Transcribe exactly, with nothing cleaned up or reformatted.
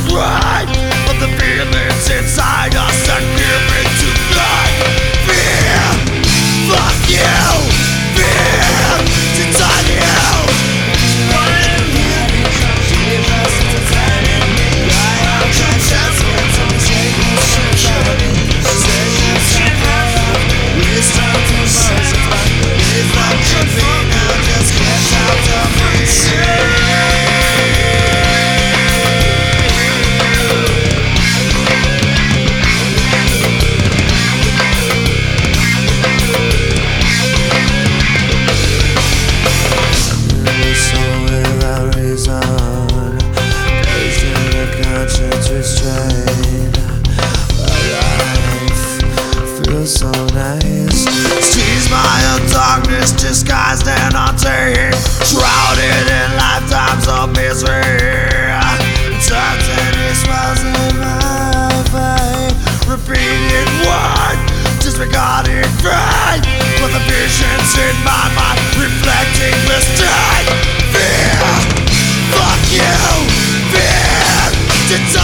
right, but the feelings inside us are giving to life. Fear, fuck you. Fear, to tell you. So nice. Sees my own darkness disguised and untamed, shrouded in lifetimes of misery. Certainty smiles in my face, repeated word, disregarding fate, but the visions in my mind reflecting mistake. Fear, fuck you. Fear, to